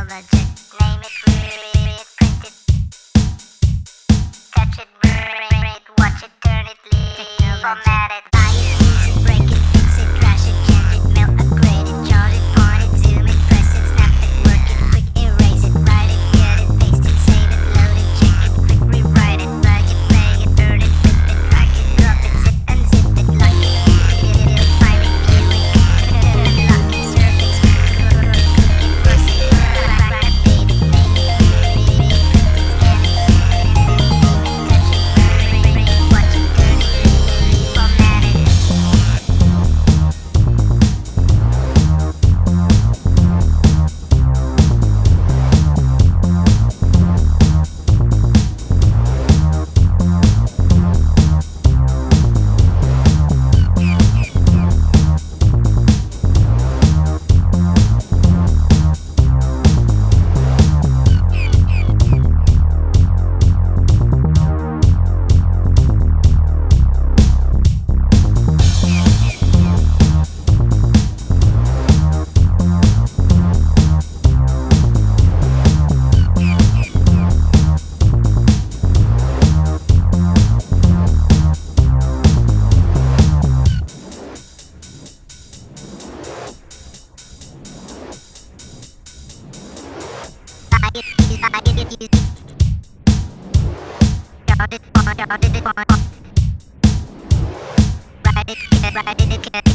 project. Name it, read it, print it, touch it, burn it, watch it, turn it, leave it, format it, buy it, use it, break it, fix it, crash it, change it, melt, upgrade it, charge it, point it, zoom it, press it, snap it, work it, quick erase it, write it, cut it, paste it, save it, load it, check it, quick rewrite it, plug it, play it, burn it, flip it, drag it, drop it, zip and zip it, lock it, file it, view it, unlock it, surface, cook it, press it, update it, name it, read it, print it, scan it, save it, touch it, burn it, watch it, turn it, format it. Write it,